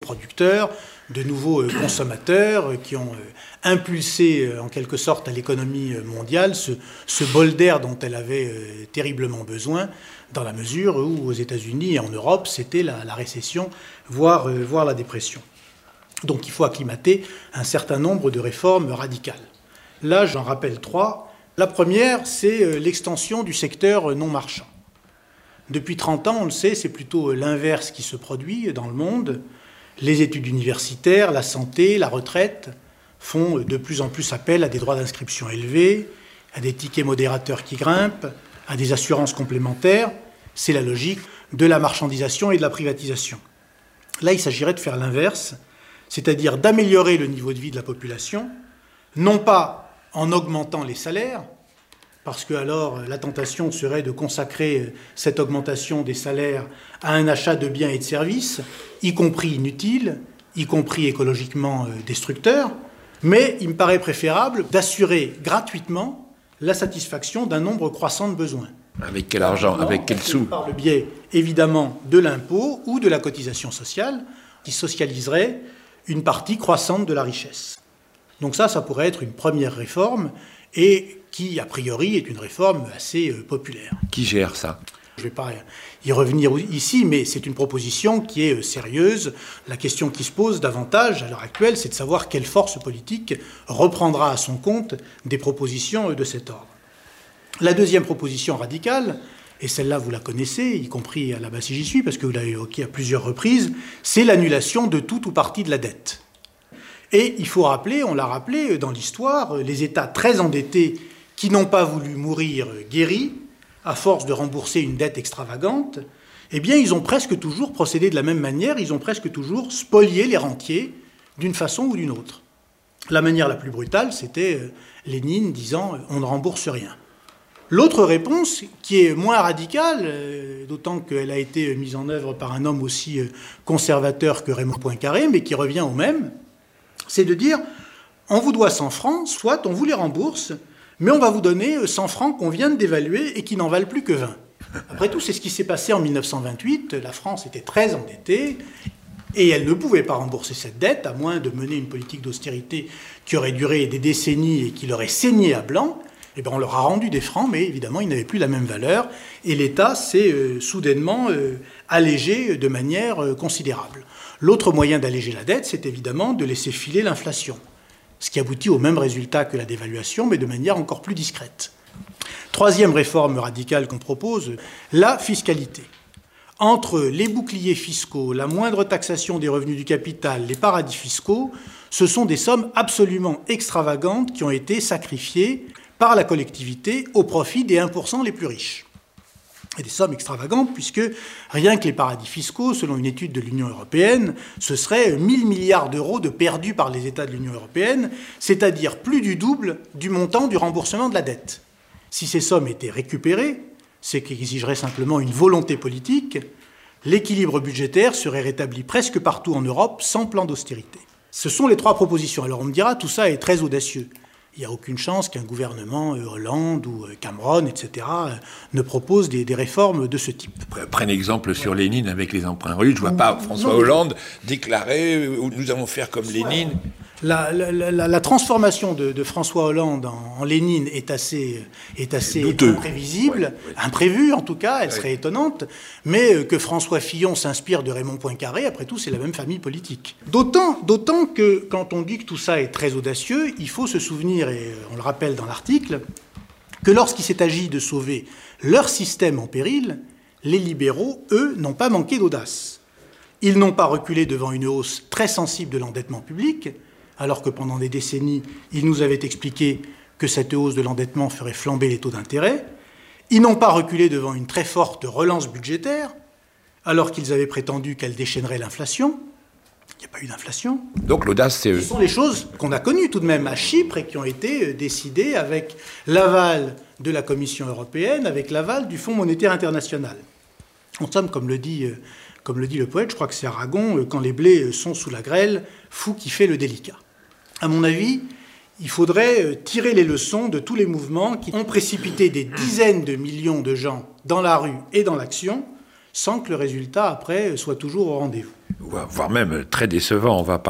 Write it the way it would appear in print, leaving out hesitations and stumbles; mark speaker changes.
Speaker 1: producteurs, de nouveaux consommateurs qui ont impulsé en quelque sorte à l'économie mondiale ce bol d'air dont elle avait terriblement besoin, dans la mesure où aux États-Unis et en Europe, c'était la récession, voire la dépression. Donc il faut acclimater un certain nombre de réformes radicales. Là, j'en rappelle 3. La première, c'est l'extension du secteur non marchand. Depuis 30 ans, on le sait, c'est plutôt l'inverse qui se produit dans le monde. Les études universitaires, la santé, la retraite font de plus en plus appel à des droits d'inscription élevés, à des tickets modérateurs qui grimpent, à des assurances complémentaires. C'est la logique de la marchandisation et de la privatisation. Là, il s'agirait de faire l'inverse, c'est-à-dire d'améliorer le niveau de vie de la population, non pas en augmentant les salaires, parce que alors la tentation serait de consacrer cette augmentation des salaires à un achat de biens et de services, y compris inutiles, y compris écologiquement destructeurs, mais il me paraît préférable d'assurer gratuitement la satisfaction d'un nombre croissant de besoins.
Speaker 2: Avec quel argent, avec quel sou?
Speaker 1: Par le biais, évidemment, de l'impôt ou de la cotisation sociale, qui socialiserait une partie croissante de la richesse. Donc ça pourrait être une première réforme, et qui, a priori, est une réforme assez populaire.
Speaker 2: Qui gère ça?
Speaker 1: Je ne vais pas y revenir ici, mais c'est une proposition qui est sérieuse. La question qui se pose davantage à l'heure actuelle, c'est de savoir quelle force politique reprendra à son compte des propositions de cet ordre. La deuxième proposition radicale, et celle-là vous la connaissez, y compris à la base si j'y suis, parce que vous l'avez évoquée à plusieurs reprises, c'est l'annulation de tout ou partie de la dette. Et il faut rappeler, on l'a rappelé dans l'histoire, les États très endettés qui n'ont pas voulu mourir guéris, à force de rembourser une dette extravagante, eh bien, ils ont presque toujours procédé de la même manière, ils ont presque toujours spolié les rentiers d'une façon ou d'une autre. La manière la plus brutale, c'était Lénine disant « on ne rembourse rien ». L'autre réponse, qui est moins radicale, d'autant qu'elle a été mise en œuvre par un homme aussi conservateur que Raymond Poincaré, mais qui revient au même, c'est de dire « on vous doit 100 francs, soit on vous les rembourse, mais on va vous donner 100 francs qu'on vient de dévaluer et qui n'en valent plus que 20. » Après tout, c'est ce qui s'est passé en 1928. La France était très endettée et elle ne pouvait pas rembourser cette dette, à moins de mener une politique d'austérité qui aurait duré des décennies et qui l'aurait saigné à blanc. Eh bien, on leur a rendu des francs, mais évidemment, ils n'avaient plus la même valeur. Et l'État s'est soudainement allégé de manière considérable. L'autre moyen d'alléger la dette, c'est évidemment de laisser filer l'inflation, ce qui aboutit au même résultat que la dévaluation, mais de manière encore plus discrète. Troisième réforme radicale qu'on propose, la fiscalité. Entre les boucliers fiscaux, la moindre taxation des revenus du capital, les paradis fiscaux, ce sont des sommes absolument extravagantes qui ont été sacrifiées par la collectivité au profit des 1% les plus riches. Et des sommes extravagantes, puisque rien que les paradis fiscaux, selon une étude de l'Union européenne, ce serait 1 000 milliards d'euros de perdus par les États de l'Union européenne, c'est-à-dire plus du double du montant du remboursement de la dette. Si ces sommes étaient récupérées, ce qui exigerait simplement une volonté politique, l'équilibre budgétaire serait rétabli presque partout en Europe sans plan d'austérité. Ce sont les trois propositions. Alors on me dira, tout ça est très audacieux. Il n'y a aucune chance qu'un gouvernement, Hollande ou Cameron, etc., ne propose des réformes de ce type.
Speaker 2: Prenez exemple sur Lénine avec les emprunts russes. Je ne vois pas François Hollande déclarer « nous allons faire comme Lénine ».
Speaker 1: La transformation de François Hollande en Lénine est assez imprévisible, imprévue en tout cas, elle serait étonnante, mais que François Fillon s'inspire de Raymond Poincaré, après tout, c'est la même famille politique. D'autant que quand on dit que tout ça est très audacieux, il faut se souvenir, et on le rappelle dans l'article, que lorsqu'il s'est agi de sauver leur système en péril, les libéraux, eux, n'ont pas manqué d'audace. Ils n'ont pas reculé devant une hausse très sensible de l'endettement public, alors que pendant des décennies, ils nous avaient expliqué que cette hausse de l'endettement ferait flamber les taux d'intérêt. Ils n'ont pas reculé devant une très forte relance budgétaire, alors qu'ils avaient prétendu qu'elle déchaînerait l'inflation. Il n'y a pas eu d'inflation.
Speaker 2: Donc l'audace, c'est eux.
Speaker 1: Ce sont les choses qu'on a connues tout de même à Chypre et qui ont été décidées avec l'aval de la Commission européenne, avec l'aval du Fonds monétaire international. En somme, comme le dit le poète, je crois que c'est Aragon, quand les blés sont sous la grêle, fou qui fait le délicat. À mon avis, il faudrait tirer les leçons de tous les mouvements qui ont précipité des dizaines de millions de gens dans la rue et dans l'action, sans que le résultat, après, soit toujours au rendez-vous.
Speaker 2: voire même très décevant. On va